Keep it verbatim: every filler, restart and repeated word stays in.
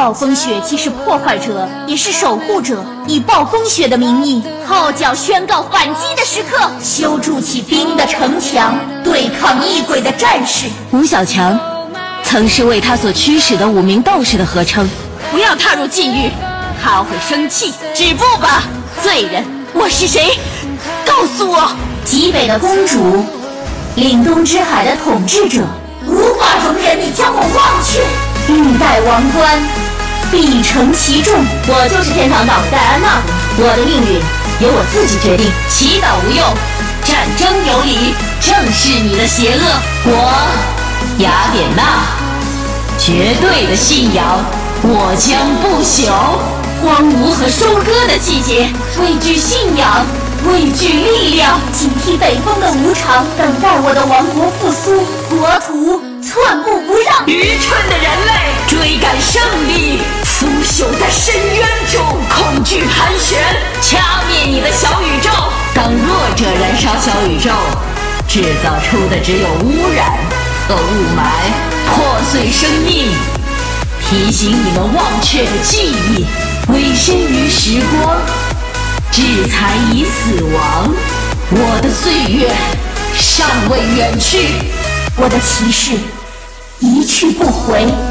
暴风雪既是破坏者，也是守护者，以暴风雪的名义，号角宣告反击的时刻，修筑起冰的城墙，对抗异鬼的战士。 吴小强曾是为他所驱使的五名斗士的合称。 不要踏入禁域，他会生气。止步吧，罪人！我是谁？告诉我！极北的公主，凛冬之海的统治者，无法容忍你将我忘却。欲戴王冠，必承其重。我就是天堂岛的戴安娜，我的命运由我自己决定。祈祷无用，战争有理，正是你的邪恶。我雅典娜，绝对的信仰，我将不朽。荒芜和收割的季节，畏惧信仰，畏惧力量，警惕北风的无常，等待我的王国复苏，国土寸步不让。愚蠢的人类追赶胜利，腐朽在深渊中，恐惧盘旋，掐灭你的小宇宙。当弱者燃烧小宇宙，制造出的只有污染和雾霾，破碎生命，提醒你们忘却的记忆，委身于时光，制裁已死亡。我的岁月尚未远去，我的骑士一去不回。